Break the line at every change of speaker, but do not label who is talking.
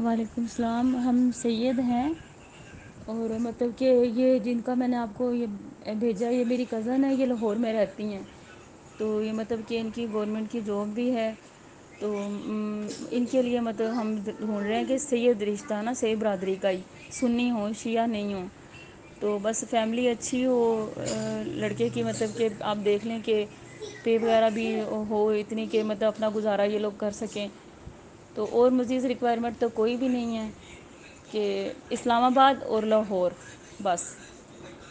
वालेकुम सलाम। हम सैयद हैं और मतलब कि ये जिनका मैंने आपको ये भेजा, ये मेरी कज़न है, ये लाहौर में रहती हैं। तो ये मतलब कि इनकी गवर्नमेंट की जॉब भी है। तो इनके लिए मतलब हम ढूंढ रहे हैं कि सैयद रिश्ता ना, सही बरदरी का ही, सुन्नी हो शिया नहीं हो। तो बस फैमिली अच्छी हो, लड़के की मतलब कि आप देख लें कि पे वगैरह भी हो इतनी कि मतलब अपना गुजारा ये लोग कर सकें। तो और मज़ीद रिक्वायरमेंट तो कोई भी नहीं है कि इस्लामाबाद और लाहौर बस।